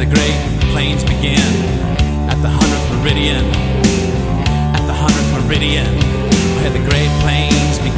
Great Plains begin? At the 100th meridian. At the 100th meridian, where the Great Plains begin.